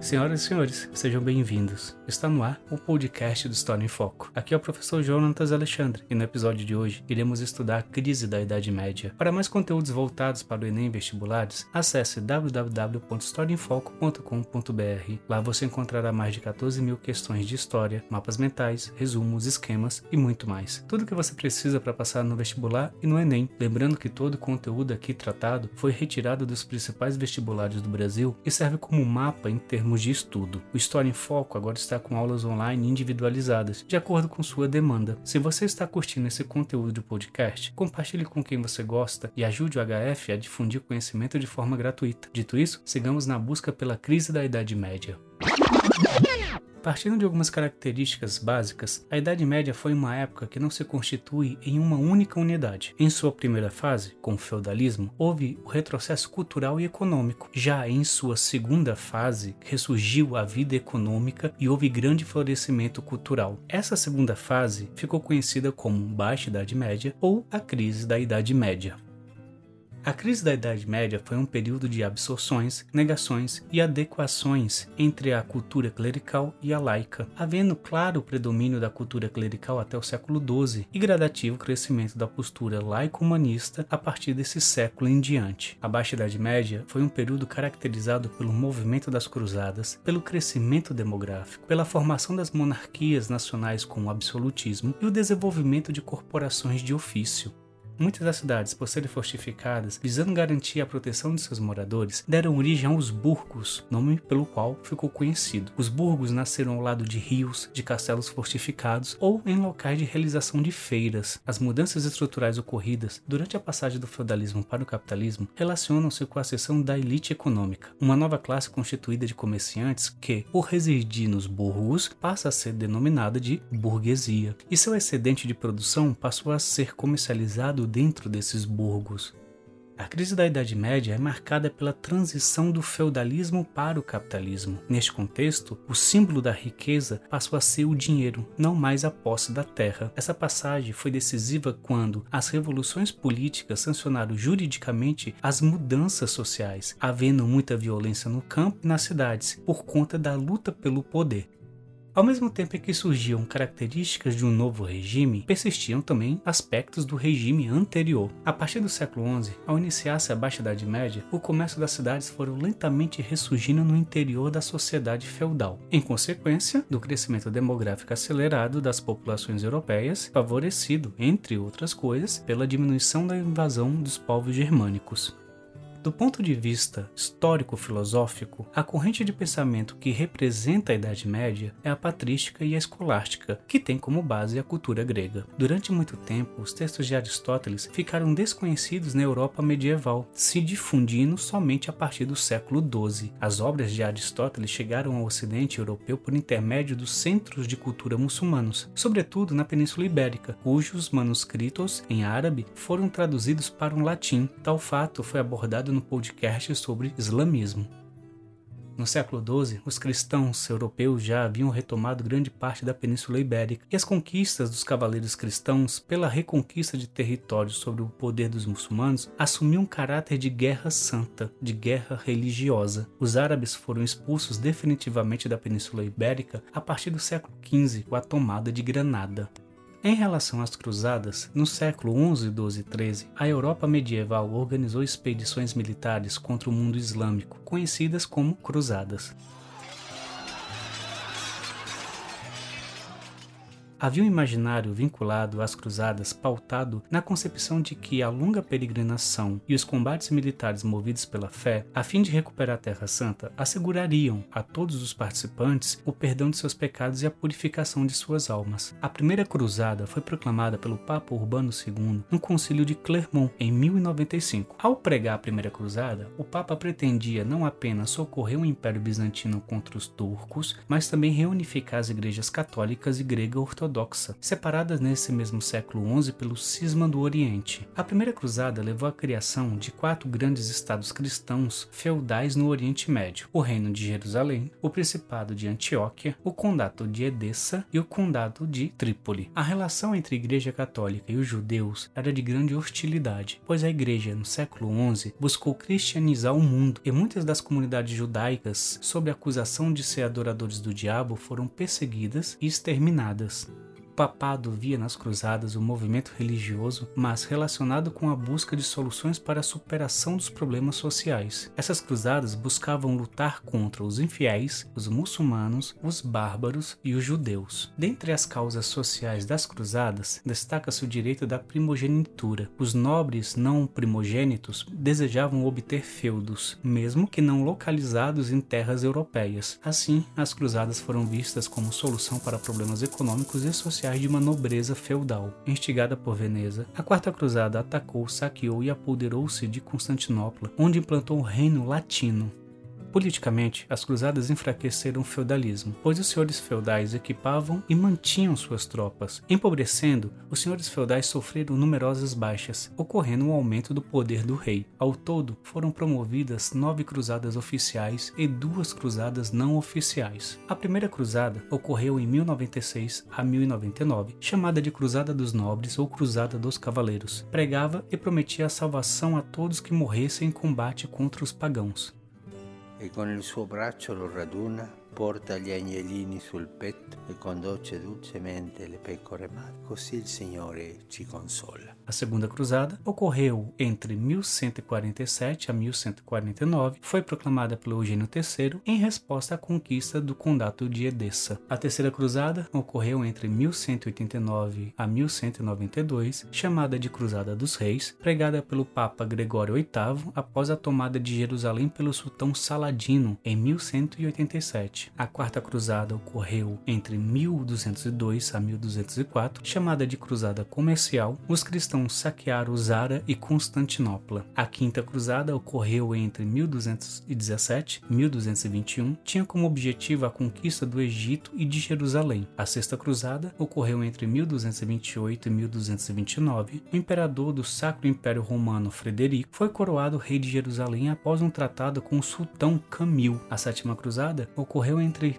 Senhoras e senhores, sejam bem-vindos. Está no ar o podcast do História em Foco. Aqui é o professor Jonatas Alexandre e no episódio de hoje iremos estudar a crise da Idade Média. Para mais conteúdos voltados para o Enem Vestibulares, acesse www.historiaemfoco.com.br. Lá você encontrará mais de 14 mil questões de história, mapas mentais, resumos, esquemas e muito mais. Tudo o que você precisa para passar no vestibular e no Enem. Lembrando que todo o conteúdo aqui tratado foi retirado dos principais vestibulares do Brasil e serve como mapa em termos de estudo. O História em Foco agora está com aulas online individualizadas, de acordo com sua demanda. Se você está curtindo esse conteúdo do podcast, compartilhe com quem você gosta e ajude o HF a difundir conhecimento de forma gratuita. Dito isso, sigamos na busca pela crise da Idade Média. Partindo de algumas características básicas, a Idade Média foi uma época que não se constitui em uma única unidade. Em sua primeira fase, com o feudalismo, houve o retrocesso cultural e econômico. Já em sua segunda fase, ressurgiu a vida econômica e houve grande florescimento cultural. Essa segunda fase ficou conhecida como Baixa Idade Média ou a crise da Idade Média. A crise da Idade Média foi um período de absorções, negações e adequações entre a cultura clerical e a laica, havendo claro predomínio da cultura clerical até o século XII e gradativo crescimento da postura laico-humanista a partir desse século em diante. A Baixa Idade Média foi um período caracterizado pelo movimento das cruzadas, pelo crescimento demográfico, pela formação das monarquias nacionais com o absolutismo e o desenvolvimento de corporações de ofício. Muitas das cidades, por serem fortificadas, visando garantir a proteção de seus moradores, deram origem aos burgos, nome pelo qual ficou conhecido. Os burgos nasceram ao lado de rios, de castelos fortificados ou em locais de realização de feiras. As mudanças estruturais ocorridas durante a passagem do feudalismo para o capitalismo relacionam-se com a ascensão da elite econômica, uma nova classe constituída de comerciantes que, por residir nos burgos, passa a ser denominada de burguesia, e seu excedente de produção passou a ser comercializado dentro desses burgos. A crise da Idade Média é marcada pela transição do feudalismo para o capitalismo. Neste contexto, o símbolo da riqueza passou a ser o dinheiro, não mais a posse da terra. Essa passagem foi decisiva quando as revoluções políticas sancionaram juridicamente as mudanças sociais, havendo muita violência no campo e nas cidades, por conta da luta pelo poder. Ao mesmo tempo em que surgiam características de um novo regime, persistiam também aspectos do regime anterior. A partir do século XI, ao iniciar-se a Baixa Idade Média, o comércio das cidades foram lentamente ressurgindo no interior da sociedade feudal, em consequência do crescimento demográfico acelerado das populações europeias, favorecido, entre outras coisas, pela diminuição da invasão dos povos germânicos. Do ponto de vista histórico-filosófico, a corrente de pensamento que representa a Idade Média é a patrística e a escolástica, que tem como base a cultura grega. Durante muito tempo, os textos de Aristóteles ficaram desconhecidos na Europa medieval, se difundindo somente a partir do século XII. As obras de Aristóteles chegaram ao ocidente europeu por intermédio dos centros de cultura muçulmanos, sobretudo na Península Ibérica, cujos manuscritos em árabe foram traduzidos para o latim. Tal fato foi abordado no podcast sobre islamismo. No século XII, os cristãos europeus já haviam retomado grande parte da Península Ibérica e as conquistas dos cavaleiros cristãos pela reconquista de territórios sobre o poder dos muçulmanos assumiam um caráter de guerra santa, de guerra religiosa. Os árabes foram expulsos definitivamente da Península Ibérica a partir do século XV, com a tomada de Granada. Em relação às cruzadas, no século XI, XII e XIII, a Europa medieval organizou expedições militares contra o mundo islâmico, conhecidas como cruzadas. Havia um imaginário vinculado às cruzadas pautado na concepção de que a longa peregrinação e os combates militares movidos pela fé, a fim de recuperar a Terra Santa, assegurariam a todos os participantes o perdão de seus pecados e a purificação de suas almas. A primeira cruzada foi proclamada pelo Papa Urbano II no Concílio de Clermont, em 1095. Ao pregar a primeira cruzada, o Papa pretendia não apenas socorrer o Império Bizantino contra os turcos, mas também reunificar as igrejas católicas e grega ortodoxa ortodoxa, separadas nesse mesmo século XI pelo cisma do Oriente. A primeira cruzada levou à criação de 4 grandes estados cristãos feudais no Oriente Médio: o Reino de Jerusalém, o Principado de Antioquia, o Condado de Edessa e o Condado de Trípoli. A relação entre a Igreja Católica e os judeus era de grande hostilidade, pois a Igreja, no século XI, buscou cristianizar o mundo, e muitas das comunidades judaicas, sob a acusação de ser adoradores do diabo, foram perseguidas e exterminadas. O papado via nas cruzadas um movimento religioso, mas relacionado com a busca de soluções para a superação dos problemas sociais. Essas cruzadas buscavam lutar contra os infiéis, os muçulmanos, os bárbaros e os judeus. Dentre as causas sociais das cruzadas, destaca-se o direito da primogenitura. Os nobres não primogênitos desejavam obter feudos, mesmo que não localizados em terras europeias. Assim, as cruzadas foram vistas como solução para problemas econômicos e sociais de uma nobreza feudal. Instigada por Veneza, a Quarta Cruzada atacou, saqueou e apoderou-se de Constantinopla, onde implantou o reino latino. Politicamente, as cruzadas enfraqueceram o feudalismo, pois os senhores feudais equipavam e mantinham suas tropas. Empobrecendo, os senhores feudais sofreram numerosas baixas, ocorrendo um aumento do poder do rei. Ao todo, foram promovidas 9 cruzadas oficiais e 2 cruzadas não oficiais. A primeira cruzada ocorreu em 1096 a 1099, chamada de Cruzada dos Nobres ou Cruzada dos Cavaleiros. Pregava e prometia a salvação a todos que morressem em combate contra os pagãos. E con il suo braccio lo raduna, porta gli agnellini sul petto e conduce dolcemente le pecore madri. Così il Signore ci consola. A Segunda Cruzada ocorreu entre 1147 a 1149, foi proclamada pelo Eugênio III em resposta à conquista do Condado de Edessa. A Terceira Cruzada ocorreu entre 1189 a 1192, chamada de Cruzada dos Reis, pregada pelo Papa Gregório VIII após a tomada de Jerusalém pelo sultão Saladino em 1187. A Quarta Cruzada ocorreu entre 1202 a 1204, chamada de Cruzada Comercial. Os cristãos saquearam Zara e Constantinopla. A Quinta Cruzada ocorreu entre 1217 e 1221, tinha como objetivo a conquista do Egito e de Jerusalém. A Sexta Cruzada ocorreu entre 1228 e 1229. O imperador do Sacro Império Romano, Frederico, foi coroado rei de Jerusalém após um tratado com o sultão Camil. A Sétima Cruzada ocorreu entre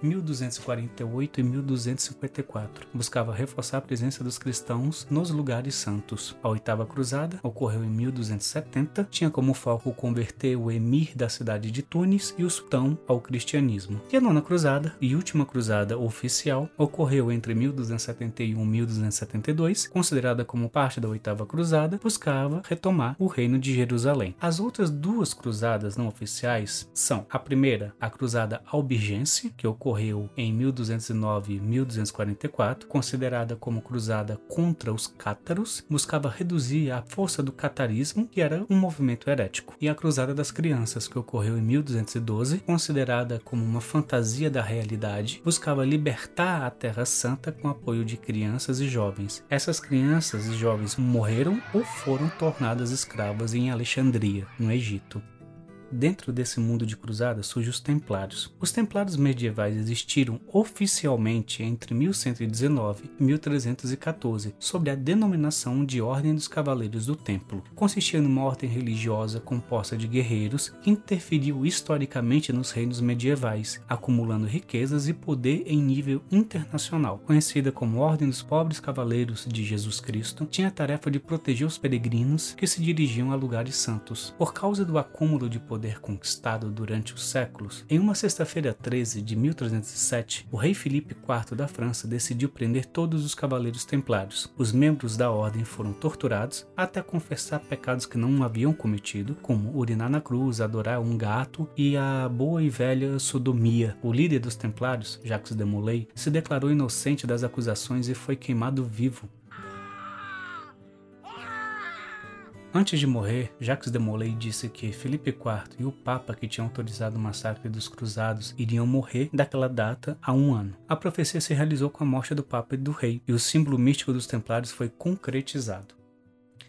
1248 e 1254. Buscava reforçar a presença dos cristãos nos lugares santos. A Oitava Cruzada ocorreu em 1270, tinha como foco converter o emir da cidade de Tunis e o sultão ao cristianismo. E a Nona Cruzada, e última cruzada oficial, ocorreu entre 1271 e 1272, considerada como parte da Oitava Cruzada, buscava retomar o reino de Jerusalém. As outras 2 cruzadas não oficiais são: a primeira, a Cruzada Albigense, que ocorreu em 1209 e 1244, considerada como cruzada contra os cátaros, buscava reduzir a força do catarismo, que era um movimento herético. E a Cruzada das Crianças, que ocorreu em 1212, considerada como uma fantasia da realidade, buscava libertar a Terra Santa com apoio de crianças e jovens. Essas crianças e jovens morreram ou foram tornadas escravas em Alexandria, no Egito. Dentro desse mundo de cruzadas surgem os Templários. Os Templários medievais existiram oficialmente entre 1119 e 1314, sob a denominação de Ordem dos Cavaleiros do Templo. Consistia numa ordem religiosa composta de guerreiros que interferiu historicamente nos reinos medievais, acumulando riquezas e poder em nível internacional. Conhecida como Ordem dos Pobres Cavaleiros de Jesus Cristo, tinha a tarefa de proteger os peregrinos que se dirigiam a lugares santos. Por causa do acúmulo de poder conquistado durante os séculos, em uma sexta-feira 13 de 1307, o rei Filipe IV da França decidiu prender todos os cavaleiros templários. Os membros da ordem foram torturados até confessar pecados que não haviam cometido, como urinar na cruz, adorar um gato e a boa e velha sodomia. O líder dos templários, Jacques de Molay, se declarou inocente das acusações e foi queimado vivo. Antes de morrer, Jacques de Molay disse que Filipe IV e o Papa que tinham autorizado o massacre dos cruzados iriam morrer daquela data há 1 ano. A profecia se realizou com a morte do Papa e do rei, e o símbolo místico dos Templários foi concretizado.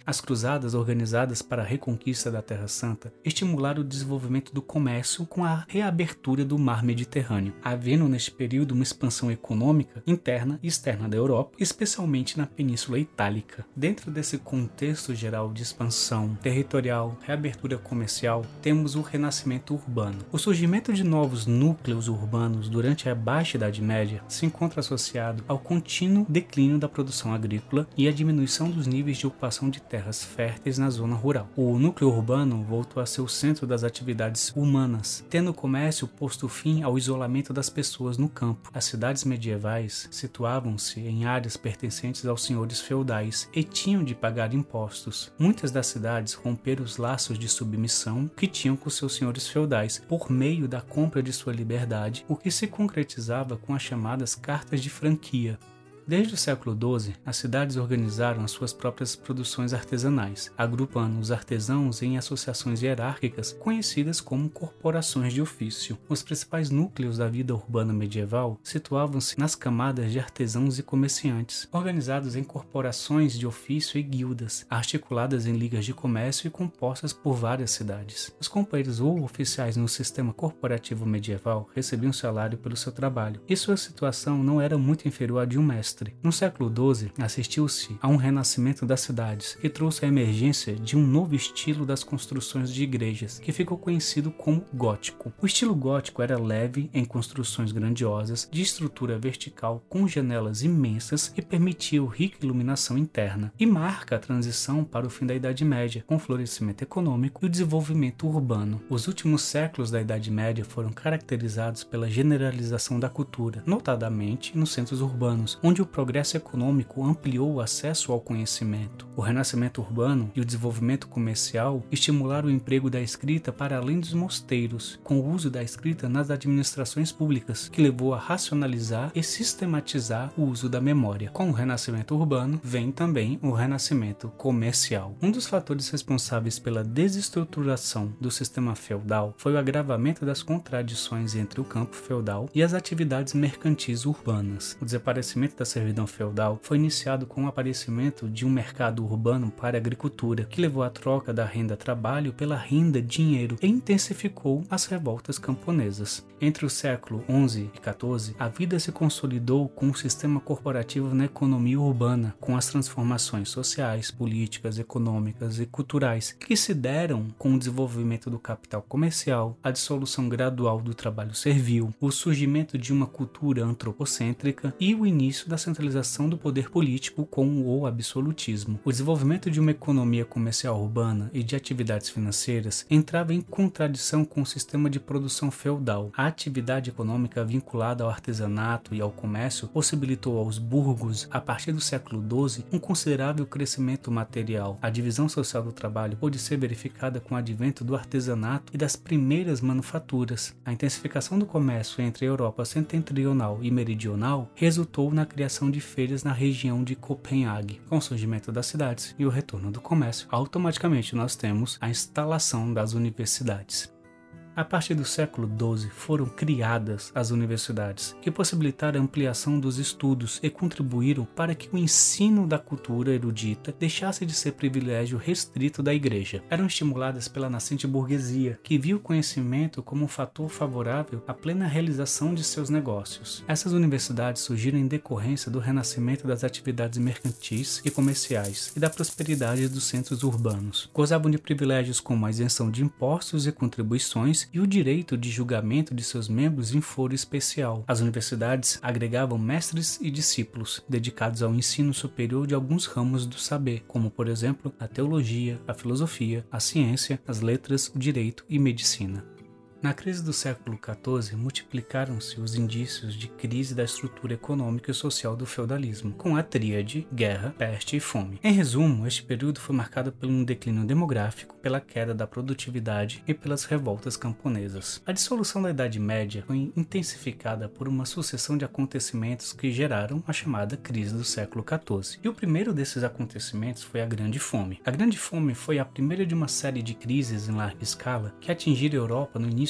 As cruzadas organizadas para a reconquista da Terra Santa estimularam o desenvolvimento do comércio com a reabertura do mar Mediterrâneo, havendo neste período uma expansão econômica interna e externa da Europa, especialmente na Península Itálica. Dentro desse contexto geral de expansão territorial, reabertura comercial, temos o renascimento urbano. O surgimento de novos núcleos urbanos durante a Baixa Idade Média se encontra associado ao contínuo declínio da produção agrícola e à diminuição dos níveis de ocupação de terras férteis na zona rural. O núcleo urbano voltou a ser o centro das atividades humanas, tendo o comércio posto fim ao isolamento das pessoas no campo. As cidades medievais situavam-se em áreas pertencentes aos senhores feudais e tinham de pagar impostos. Muitas das cidades romperam os laços de submissão que tinham com seus senhores feudais por meio da compra de sua liberdade, o que se concretizava com as chamadas cartas de franquia. Desde o século XII, as cidades organizaram as suas próprias produções artesanais, agrupando os artesãos em associações hierárquicas conhecidas como corporações de ofício. Os principais núcleos da vida urbana medieval situavam-se nas camadas de artesãos e comerciantes, organizados em corporações de ofício e guildas, articuladas em ligas de comércio e compostas por várias cidades. Os companheiros ou oficiais no sistema corporativo medieval recebiam salário pelo seu trabalho, e sua situação não era muito inferior à de um mestre. No século XII, assistiu-se a um renascimento das cidades, que trouxe a emergência de um novo estilo das construções de igrejas, que ficou conhecido como gótico. O estilo gótico era leve em construções grandiosas, de estrutura vertical com janelas imensas e permitia rica iluminação interna, e marca a transição para o fim da Idade Média, com o florescimento econômico e o desenvolvimento urbano. Os últimos séculos da Idade Média foram caracterizados pela generalização da cultura, notadamente nos centros urbanos, onde o progresso econômico ampliou o acesso ao conhecimento. O renascimento urbano e o desenvolvimento comercial estimularam o emprego da escrita para além dos mosteiros, com o uso da escrita nas administrações públicas, que levou a racionalizar e sistematizar o uso da memória. Com o renascimento urbano, vem também o renascimento comercial. Um dos fatores responsáveis pela desestruturação do sistema feudal foi o agravamento das contradições entre o campo feudal e as atividades mercantis urbanas. O desaparecimento da servidão feudal foi iniciado com o aparecimento de um mercado urbano para a agricultura, que levou à troca da renda-trabalho pela renda-dinheiro e intensificou as revoltas camponesas. Entre o século XI e XIV, a vida se consolidou com o sistema corporativo na economia urbana, com as transformações sociais, políticas, econômicas e culturais que se deram com o desenvolvimento do capital comercial, a dissolução gradual do trabalho servil, o surgimento de uma cultura antropocêntrica e o início da centralização do poder político com o absolutismo. O desenvolvimento de uma economia comercial urbana e de atividades financeiras entrava em contradição com o sistema de produção feudal. A atividade econômica vinculada ao artesanato e ao comércio possibilitou aos burgos, a partir do século XII, um considerável crescimento material. A divisão social do trabalho pôde ser verificada com o advento do artesanato e das primeiras manufaturas. A intensificação do comércio entre a Europa setentrional e meridional resultou na criação de feiras na região de Copenhague. Com o surgimento das cidades e o retorno do comércio, automaticamente nós temos a instalação das universidades. A partir do século XII foram criadas as universidades, que possibilitaram a ampliação dos estudos e contribuíram para que o ensino da cultura erudita deixasse de ser privilégio restrito da igreja. Eram estimuladas pela nascente burguesia, que via o conhecimento como um fator favorável à plena realização de seus negócios. Essas universidades surgiram em decorrência do renascimento das atividades mercantis e comerciais e da prosperidade dos centros urbanos. Gozavam de privilégios como a isenção de impostos e contribuições e o direito de julgamento de seus membros em foro especial. As universidades agregavam mestres e discípulos, dedicados ao ensino superior de alguns ramos do saber, como, por exemplo, a teologia, a filosofia, a ciência, as letras, o direito e medicina. Na crise do século XIV, multiplicaram-se os indícios de crise da estrutura econômica e social do feudalismo, com a tríade, guerra, peste e fome. Em resumo, este período foi marcado por um declínio demográfico, pela queda da produtividade e pelas revoltas camponesas. A dissolução da Idade Média foi intensificada por uma sucessão de acontecimentos que geraram a chamada crise do século XIV. E o primeiro desses acontecimentos foi a Grande Fome. A Grande Fome foi a primeira de uma série de crises em larga escala que atingiram a Europa no início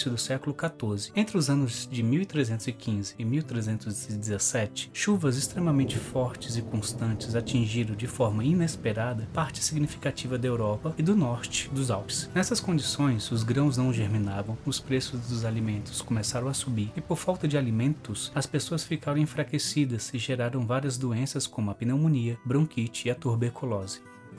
início do século XIV. Entre os anos de 1315 e 1317, chuvas extremamente fortes e constantes atingiram de forma inesperada parte significativa da Europa e do norte dos Alpes. Nessas condições, os grãos não germinavam, os preços dos alimentos começaram a subir e, por falta de alimentos, as pessoas ficaram enfraquecidas e geraram várias doenças como a pneumonia, bronquite e a tuberculose.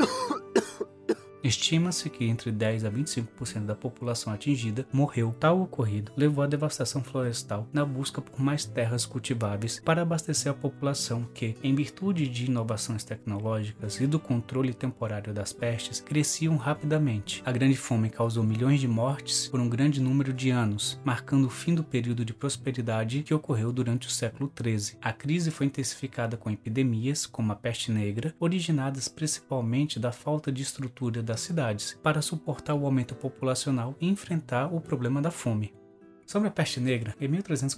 Estima-se que entre 10 a 25% da população atingida morreu. Tal ocorrido levou à devastação florestal na busca por mais terras cultiváveis para abastecer a população que, em virtude de inovações tecnológicas e do controle temporário das pestes, cresciam rapidamente. A grande fome causou milhões de mortes por um grande número de anos, marcando o fim do período de prosperidade que ocorreu durante o século XIII. A crise foi intensificada com epidemias, como a peste negra, originadas principalmente da falta de estrutura das cidades para suportar o aumento populacional e enfrentar o problema da fome. Sobre a peste negra, em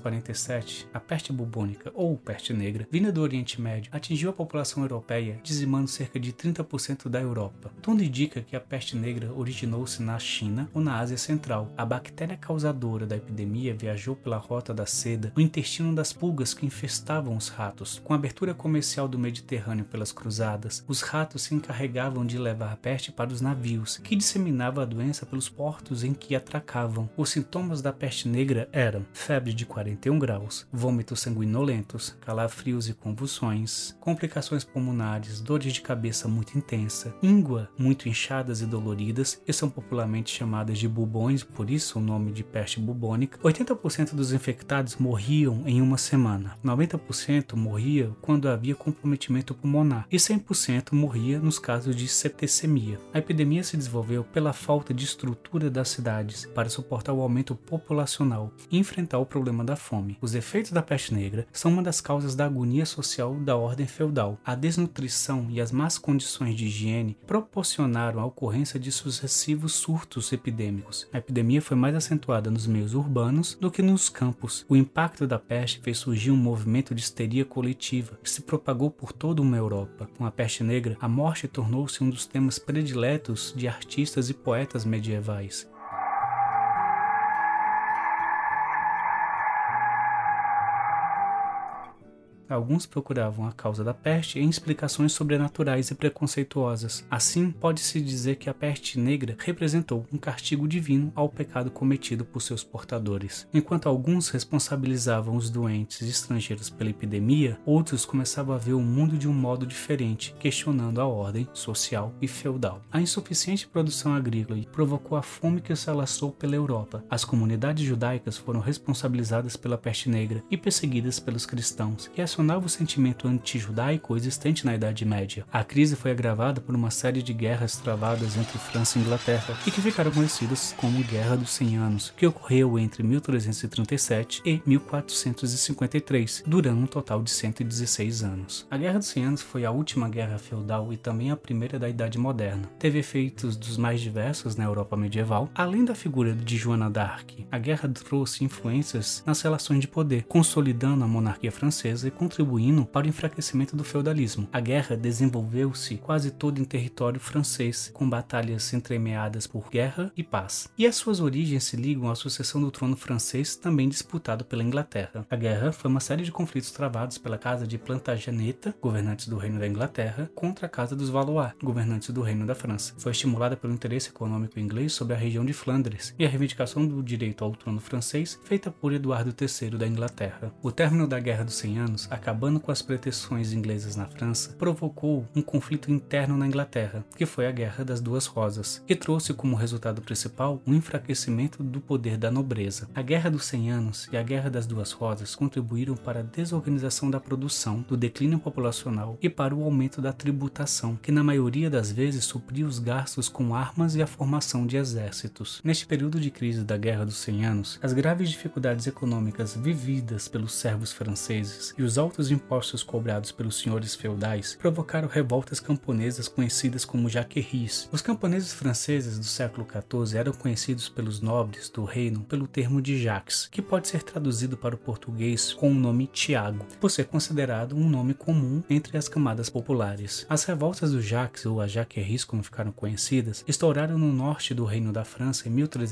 1347, a peste bubônica, ou peste negra, vinda do Oriente Médio, atingiu a população europeia, dizimando cerca de 30% da Europa. Tudo indica que a peste negra originou-se na China ou na Ásia Central. A bactéria causadora da epidemia viajou pela rota da seda no intestino das pulgas que infestavam os ratos. Com a abertura comercial do Mediterrâneo pelas cruzadas, os ratos se encarregavam de levar a peste para os navios, que disseminavam a doença pelos portos em que atracavam. Os sintomas da peste negra eram febre de 41 graus, vômitos sanguinolentos, calafrios e convulsões, complicações pulmonares, dores de cabeça muito intensa, íngua muito inchadas e doloridas, que são popularmente chamadas de bubões, por isso o nome de peste bubônica. 80% dos infectados morriam em uma semana, 90% morria quando havia comprometimento pulmonar e 100% morria nos casos de septicemia. A epidemia se desenvolveu pela falta de estrutura das cidades para suportar o aumento populacional e enfrentar o problema da fome. Os efeitos da peste negra são uma das causas da agonia social da ordem feudal. A desnutrição e as más condições de higiene proporcionaram a ocorrência de sucessivos surtos epidêmicos. A epidemia foi mais acentuada nos meios urbanos do que nos campos. O impacto da peste fez surgir um movimento de histeria coletiva que se propagou por toda uma Europa. Com a peste negra, a morte tornou-se um dos temas prediletos de artistas e poetas medievais. Alguns procuravam a causa da peste em explicações sobrenaturais e preconceituosas. Assim, pode-se dizer que a peste negra representou um castigo divino ao pecado cometido por seus portadores. Enquanto alguns responsabilizavam os doentes estrangeiros pela epidemia, outros começavam a ver o mundo de um modo diferente, questionando a ordem social e feudal. A insuficiente produção agrícola provocou a fome que se alastrou pela Europa. As comunidades judaicas foram responsabilizadas pela peste negra e perseguidas pelos cristãos, que o sentimento anti-judaico existente na Idade Média. A crise foi agravada por uma série de guerras travadas entre França e Inglaterra e que ficaram conhecidas como Guerra dos 100 Anos, que ocorreu entre 1337 e 1453, durando um total de 116 anos. A Guerra dos 100 Anos foi a última guerra feudal e também a primeira da Idade Moderna. Teve efeitos dos mais diversos na Europa medieval. Além da figura de Joana d'Arc, a guerra trouxe influências nas relações de poder, consolidando a monarquia francesa e contribuindo para o enfraquecimento do feudalismo. A guerra desenvolveu-se quase toda em território francês, com batalhas entremeadas por guerra e paz. E as suas origens se ligam à sucessão do trono francês, também disputado pela Inglaterra. A guerra foi uma série de conflitos travados pela Casa de Plantageneta, governantes do Reino da Inglaterra, contra a Casa dos Valois, governantes do Reino da França. Foi estimulada pelo interesse econômico inglês sobre a região de Flandres e a reivindicação do direito ao trono francês, feita por Eduardo III da Inglaterra. O término da Guerra dos 100 Anos, acabando com as pretensões inglesas na França, provocou um conflito interno na Inglaterra, que foi a Guerra das Duas Rosas, que trouxe como resultado principal um enfraquecimento do poder da nobreza. A Guerra dos 100 Anos e a Guerra das Duas Rosas contribuíram para a desorganização da produção, do declínio populacional e para o aumento da tributação, que na maioria das vezes supria os gastos com armas e a formação de exércitos. Neste período de crise da Guerra dos 100 Anos, as graves dificuldades econômicas vividas pelos servos franceses e os altos impostos cobrados pelos senhores feudais provocaram revoltas camponesas conhecidas como jaqueries. Os camponeses franceses do século XIV eram conhecidos pelos nobres do reino pelo termo de Jacques, que pode ser traduzido para o português com o nome Tiago, por ser considerado um nome comum entre as camadas populares. As revoltas dos Jacques, ou as jaqueries como ficaram conhecidas, estouraram no norte do Reino da França em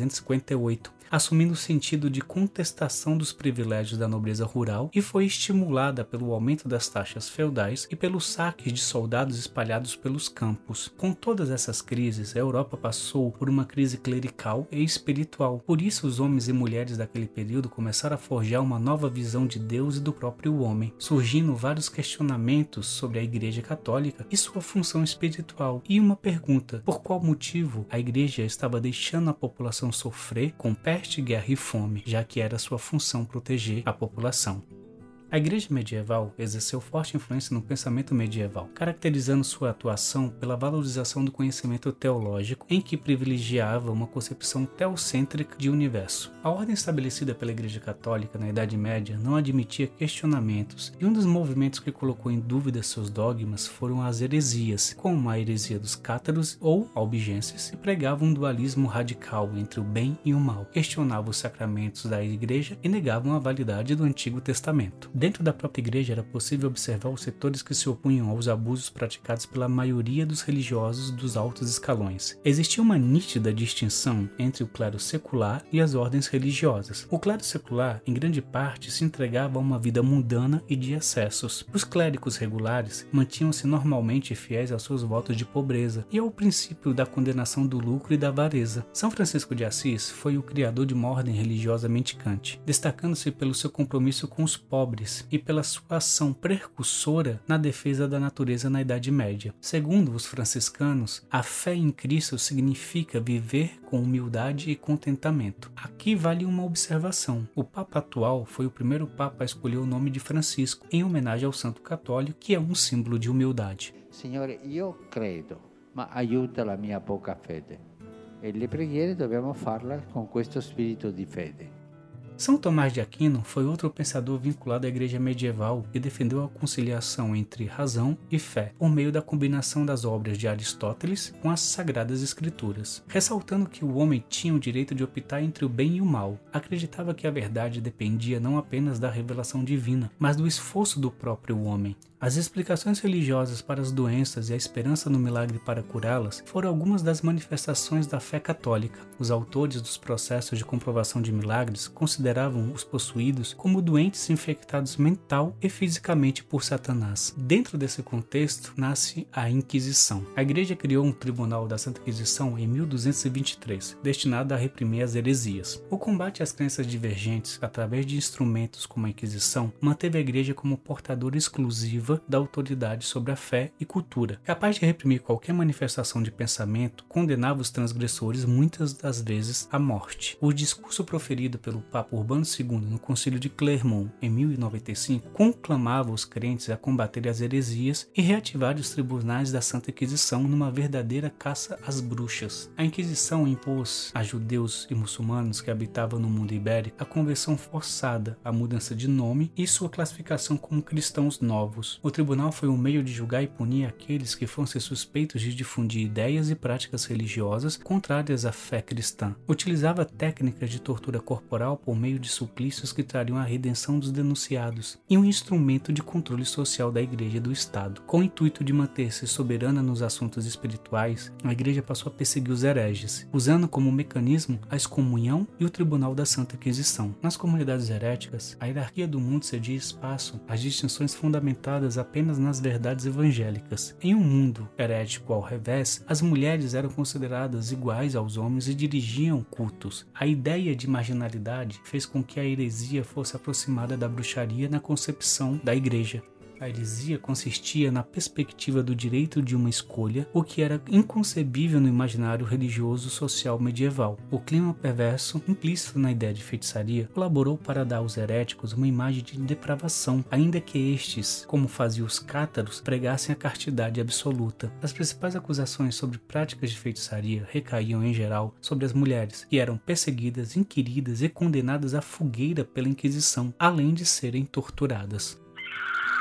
1358, assumindo o sentido de contestação dos privilégios da nobreza rural e foi estimulada pelo aumento das taxas feudais e pelos saques de soldados espalhados pelos campos. Com todas essas crises, a Europa passou por uma crise clerical e espiritual. Por isso, os homens e mulheres daquele período começaram a forjar uma nova visão de Deus e do próprio homem, surgindo vários questionamentos sobre a Igreja Católica e sua função espiritual. E uma pergunta: por qual motivo a Igreja estava deixando a população sofrer com peste, guerra e fome, já que era sua função proteger a população? A Igreja medieval exerceu forte influência no pensamento medieval, caracterizando sua atuação pela valorização do conhecimento teológico, em que privilegiava uma concepção teocêntrica de universo. A ordem estabelecida pela Igreja Católica na Idade Média não admitia questionamentos, e um dos movimentos que colocou em dúvida seus dogmas foram as heresias, como a heresia dos cátaros ou albigenses, que pregavam um dualismo radical entre o bem e o mal, questionavam os sacramentos da Igreja e negavam a validade do Antigo Testamento. Dentro da própria igreja era possível observar os setores que se opunham aos abusos praticados pela maioria dos religiosos dos altos escalões. Existia uma nítida distinção entre o clero secular e as ordens religiosas. O clero secular, em grande parte, se entregava a uma vida mundana e de excessos. Os clérigos regulares mantinham-se normalmente fiéis aos seus votos de pobreza e ao princípio da condenação do lucro e da avareza. São Francisco de Assis foi o criador de uma ordem religiosa mendicante, destacando-se pelo seu compromisso com os pobres e pela sua ação precursora na defesa da natureza na Idade Média. Segundo os franciscanos, a fé em Cristo significa viver com humildade e contentamento. Aqui vale uma observação. O Papa atual foi o primeiro Papa a escolher o nome de Francisco, em homenagem ao santo católico, que é um símbolo de humildade. Signore, io credo, ma aiuta la mia poca fede. E le preghiere dobbiamo farla con questo spirito di fede. São Tomás de Aquino foi outro pensador vinculado à igreja medieval e defendeu a conciliação entre razão e fé, por meio da combinação das obras de Aristóteles com as Sagradas Escrituras, ressaltando que o homem tinha o direito de optar entre o bem e o mal. Acreditava que a verdade dependia não apenas da revelação divina, mas do esforço do próprio homem. As explicações religiosas para as doenças e a esperança no milagre para curá-las foram algumas das manifestações da fé católica. Os autores dos processos de comprovação de milagres consideravam os possuídos como doentes infectados mental e fisicamente por Satanás. Dentro desse contexto, nasce a Inquisição. A Igreja criou um tribunal da Santa Inquisição em 1223, destinado a reprimir as heresias. O combate às crenças divergentes, através de instrumentos como a Inquisição, manteve a Igreja como portadora exclusiva da autoridade sobre a fé e cultura. Capaz de reprimir qualquer manifestação de pensamento, condenava os transgressores muitas das vezes à morte. O discurso proferido pelo Papa Urbano II no Concílio de Clermont em 1095 conclamava os crentes a combater as heresias e reativar os tribunais da Santa Inquisição numa verdadeira caça às bruxas. A Inquisição impôs a judeus e muçulmanos que habitavam no mundo ibérico a conversão forçada, a mudança de nome e sua classificação como cristãos novos. O tribunal foi um meio de julgar e punir aqueles que fossem suspeitos de difundir ideias e práticas religiosas contrárias à fé cristã. Utilizava técnicas de tortura corporal por meio de suplícios que trariam a redenção dos denunciados e um instrumento de controle social da Igreja e do Estado. Com o intuito de manter-se soberana nos assuntos espirituais, a Igreja passou a perseguir os hereges, usando como mecanismo a excomunhão e o Tribunal da Santa Inquisição. Nas comunidades heréticas, a hierarquia do mundo cedia espaço às distinções fundamentadas apenas nas verdades evangélicas. Em um mundo herético ao revés, as mulheres eram consideradas iguais aos homens e dirigiam cultos. A ideia de marginalidade fez com que a heresia fosse aproximada da bruxaria na concepção da Igreja. A heresia consistia na perspectiva do direito de uma escolha, o que era inconcebível no imaginário religioso social medieval. O clima perverso, implícito na ideia de feitiçaria, colaborou para dar aos heréticos uma imagem de depravação, ainda que estes, como faziam os cátaros, pregassem a castidade absoluta. As principais acusações sobre práticas de feitiçaria recaíam, em geral, sobre as mulheres, que eram perseguidas, inquiridas e condenadas à fogueira pela Inquisição, além de serem torturadas.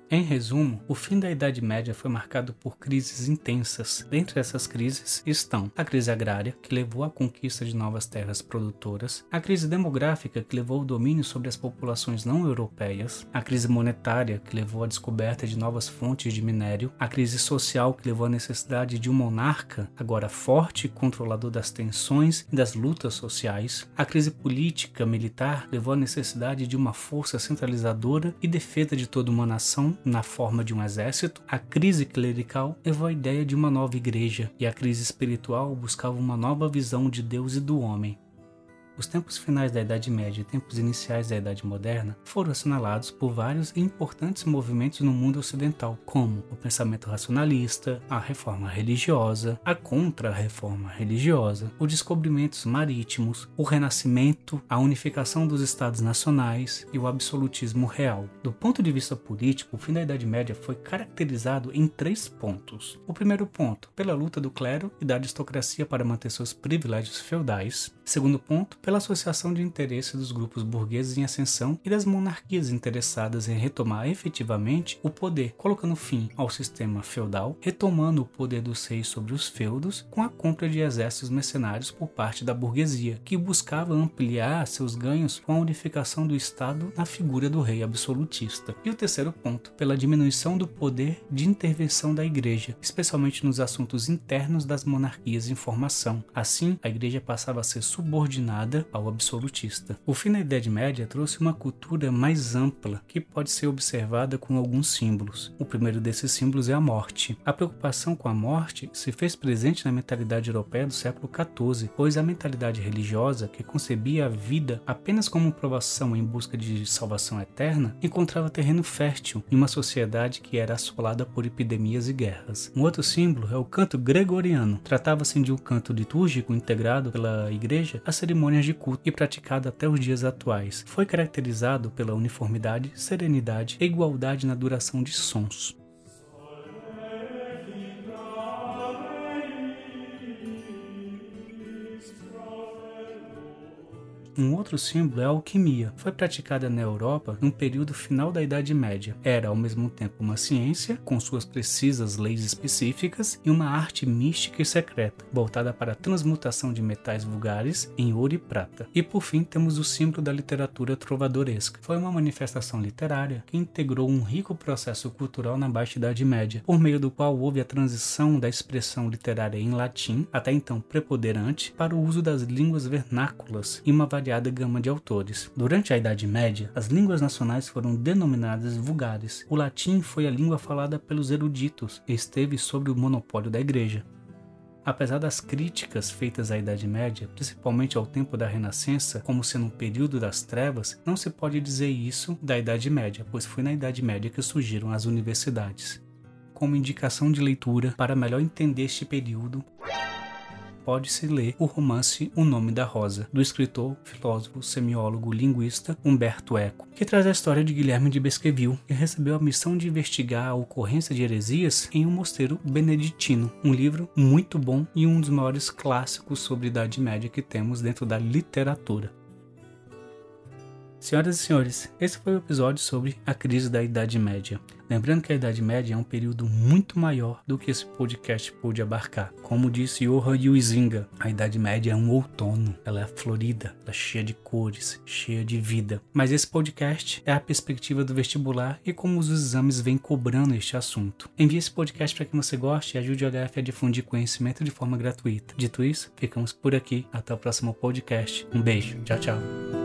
Em resumo, o fim da Idade Média foi marcado por crises intensas. Dentre essas crises estão a crise agrária, que levou à conquista de novas terras produtoras, a crise demográfica, que levou ao domínio sobre as populações não europeias, a crise monetária, que levou à descoberta de novas fontes de minério, a crise social, que levou à necessidade de um monarca, agora forte e controlador das tensões e das lutas sociais, a crise política militar levou à necessidade de uma força centralizadora e defesa de toda uma nação na forma de um exército, a crise clerical levou à ideia de uma nova igreja e a crise espiritual buscava uma nova visão de Deus e do homem. Os tempos finais da Idade Média e tempos iniciais da Idade Moderna foram assinalados por vários e importantes movimentos no mundo ocidental, como o pensamento racionalista, a reforma religiosa, a contra-reforma religiosa, os descobrimentos marítimos, o renascimento, a unificação dos estados nacionais e o absolutismo real. Do ponto de vista político, o fim da Idade Média foi caracterizado em 3 pontos. O primeiro ponto, pela luta do clero e da aristocracia para manter seus privilégios feudais. Segundo ponto, pela associação de interesse dos grupos burgueses em ascensão e das monarquias interessadas em retomar efetivamente o poder, colocando fim ao sistema feudal, retomando o poder dos reis sobre os feudos com a compra de exércitos mercenários por parte da burguesia, que buscava ampliar seus ganhos com a unificação do Estado na figura do rei absolutista. E o terceiro ponto, pela diminuição do poder de intervenção da Igreja, especialmente nos assuntos internos das monarquias em formação. Assim, a Igreja passava a ser subordinada ao absolutista. O fim da Idade Média trouxe uma cultura mais ampla, que pode ser observada com alguns símbolos. O primeiro desses símbolos é a morte. A preocupação com a morte se fez presente na mentalidade europeia do século XIV, pois a mentalidade religiosa, que concebia a vida apenas como provação em busca de salvação eterna, encontrava terreno fértil em uma sociedade que era assolada por epidemias e guerras. Um outro símbolo é o canto gregoriano. Tratava-se de um canto litúrgico integrado pela Igreja às cerimônias de culto e praticado até os dias atuais. Foi caracterizado pela uniformidade, serenidade e igualdade na duração de sons. Um outro símbolo é a alquimia. Foi praticada na Europa no período final da Idade Média. Era, ao mesmo tempo, uma ciência, com suas precisas leis específicas, e uma arte mística e secreta, voltada para a transmutação de metais vulgares em ouro e prata. E, por fim, temos o símbolo da literatura trovadoresca. Foi uma manifestação literária que integrou um rico processo cultural na Baixa Idade Média, por meio do qual houve a transição da expressão literária em latim, até então preponderante, para o uso das línguas vernáculas e uma variada gama de autores. Durante a Idade Média, as línguas nacionais foram denominadas vulgares. O latim foi a língua falada pelos eruditos e esteve sob o monopólio da Igreja. Apesar das críticas feitas à Idade Média, principalmente ao tempo da Renascença, como sendo um período das trevas, não se pode dizer isso da Idade Média, pois foi na Idade Média que surgiram as universidades. Como indicação de leitura, para melhor entender este período, pode-se ler o romance O Nome da Rosa, do escritor, filósofo, semiólogo, linguista Umberto Eco, que traz a história de Guilherme de Baskerville, que recebeu a missão de investigar a ocorrência de heresias em um mosteiro beneditino. Um livro muito bom e um dos maiores clássicos sobre a Idade Média que temos dentro da literatura. Senhoras e senhores, esse foi o episódio sobre a crise da Idade Média. Lembrando que a Idade Média é um período muito maior do que esse podcast pôde abarcar. Como disse Johann Huizinga, a Idade Média é um outono, ela é florida, ela é cheia de cores, cheia de vida. Mas esse podcast é a perspectiva do vestibular e como os exames vêm cobrando este assunto. Envie esse podcast para quem você goste e ajude o HF a difundir conhecimento de forma gratuita. Dito isso, ficamos por aqui. Até o próximo podcast. Um beijo. Tchau, tchau.